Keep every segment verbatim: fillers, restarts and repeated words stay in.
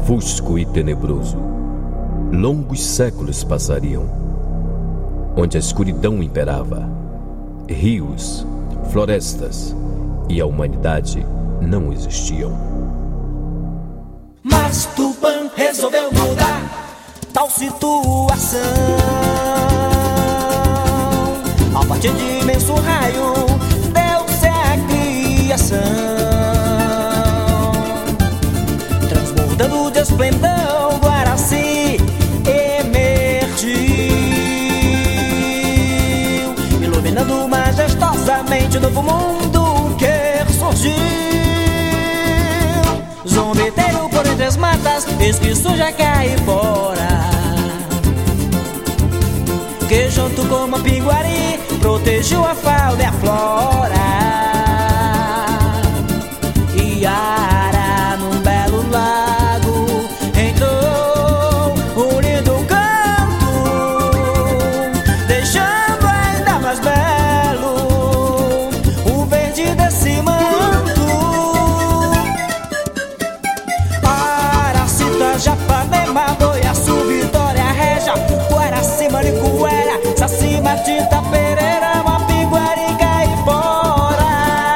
fusco e tenebroso, longos séculos passariam, onde a escuridão imperava, rios, florestas e a humanidade não existiam. Mas Tupã resolveu mudar tal situação. A partir de imenso raio deu-se a criação, transbordando de esplendor, Guaraci emergiu, iluminando majestosamente o novo mundo que surgiu. Zombeteiro por entre as matas, eis que surge a caipora, que junto com uma pinguari protegeu a fauna e a flora. Iara num belo lago entrou um lindo canto, deixando ainda mais belo o verde desse manto. Aracita, Japanema, Boiaçu, Vitória, Régia, Guaraci, Manicuera, Saci, Matita, Pereira, Mapiguari, Caipora.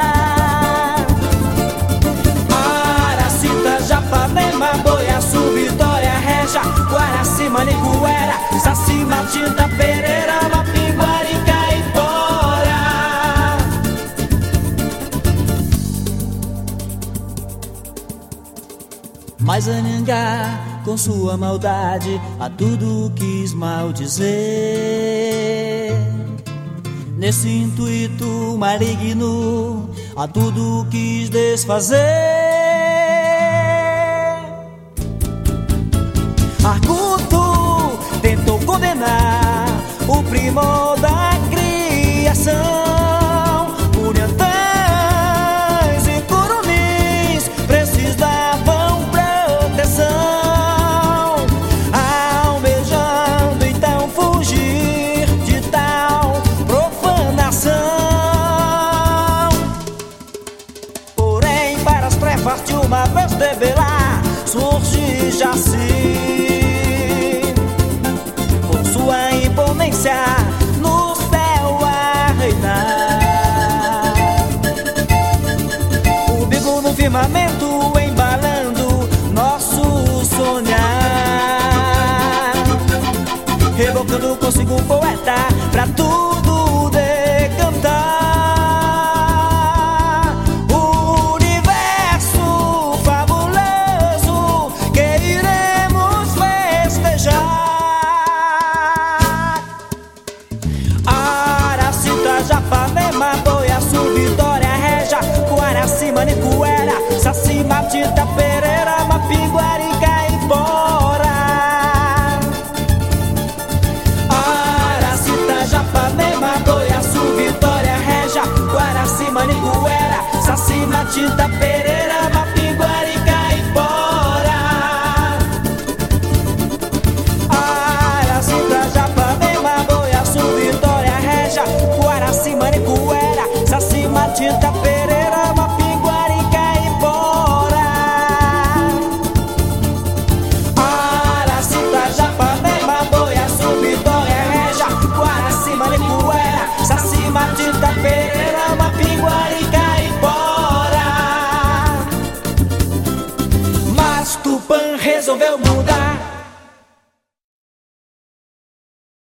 Aracita, Japanema, Boiaçu, Vitória, Régia, Guaraci, Manicuera, Saci, Matita, Pereira, Mapiguari, Caipora. Mas Anhangá, com sua maldade, a tudo quis maldizer. Nesse intuito maligno, a tudo quis desfazer. Arguto tentou condenar o primor da criação. Unhantãs e curumins precisavam proteção, almejando então fugir de tal profanação. Porém, para as trevas de uma vez debelar, surge Jaci, com sua imponência no céu a reinar. O bico no firmamento embalando nosso sonhar, revocando consigo um poeta pra tudo decantar. O universo fabuloso que iremos festejar. Aracita, Japanema, Boiaçu, Vitória, Régia, Guaraci, Manicuera, Saci, Matita, Pereira, Mapiguari, Caipora. Aracita, Japanema, Boiaçu, Vitória, Régia, Guaraci, Manicuera, Saci, Matita, Pereira, Mapiguari, Caipora. Aracita, Japanema, Boiaçu, Vitória, Régia, Guaraci, Manicuera, Saci, Matita, Pereira, Mapiguari, Caipora. Aracita, Japanema, Boiaçu, Vitória, Régia, Guaraci, Manicuera, Saci, Matita, Pereira, Mapiguari, Caipora. Mas Tupã resolveu mudar